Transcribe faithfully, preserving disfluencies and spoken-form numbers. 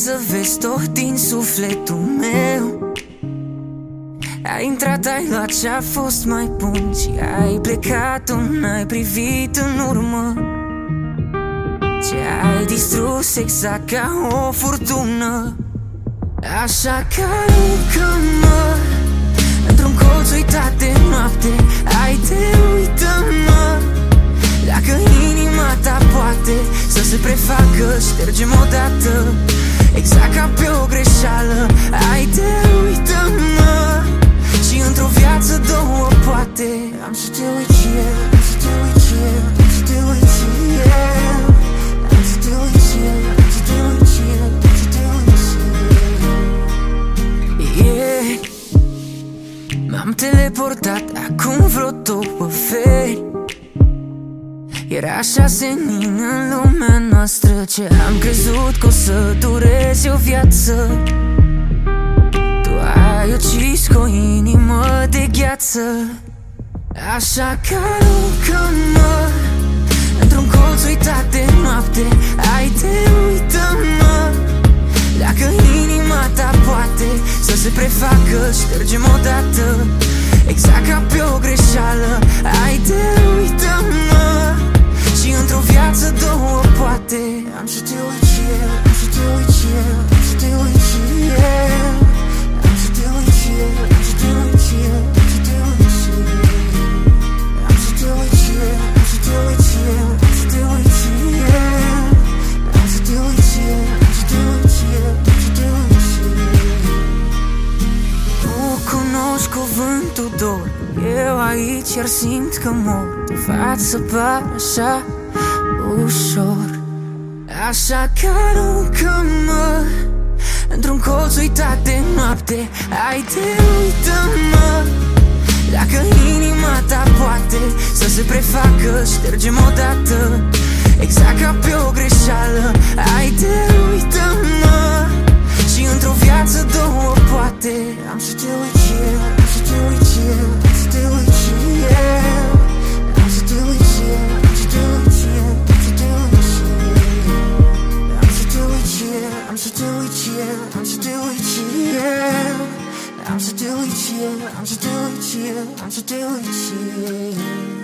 să vezi tot din sufletul meu. Ai intrat, ai luat ce-a fost mai bun și ai plecat, n-ai privit în urmă. Ce ai distrus exact ca o furtună. Așa că aruncă-mă într-un colț uitat de noapte. Haide, uită-mă. Dacă inima ta poate să se prefacă, ștergem odată, exact ca pe o greșeală. Haide, uită-mă. Și într-o viață două poate. Am să te uit și eu, am să te uit și eu, am să te uit și eu, am să te uit și eu, am să te uit și eu, am să te uit și eu. Yeah. M-am teleportat acum vreo două feri. Era așa senin în lumea noastră, ce am crezut că o să dureze o viață. Tu ai ucis cu o inimă de gheață. Așa că aruncă-mă într-un colț uitat de noapte. Haide, uită-mă. Dacă inima ta poate să se prefacă, ștergem odată, exact ca pe o greșeală. Haide, uită-mă. Și într-o viață două poate. Am să te uit și eu, am să te uit și eu, am să te uit și eu, am să te uit și eu, am să te uit și eu, am să te uit și eu, am să te uit și eu, am să te uit și eu, am să te uit și eu, am să te uit și eu, am să te uit și eu, am să te uit și eu. Nu cunoști cuvântul dor, eu aici iar simt că mor. De față par așa ușor. Așa că aruncă-mă într-un colț uitat de noapte. Haide, uită-mă. Dacă inima ta poate să se prefacă, ștergem odată, exact ca pe o greșeală. Haide, uită-mă. Și într-o viață două poate. Am să te uit și eu, am să te uit și eu, am să te uit și eu, am să te uit și eu, am să te uit și eu, am să te uit și eu, am să te uit și eu, am să te uit și eu, am să te uit și eu, am să te uit și eu, am să te uit și eu, am să te uit și eu.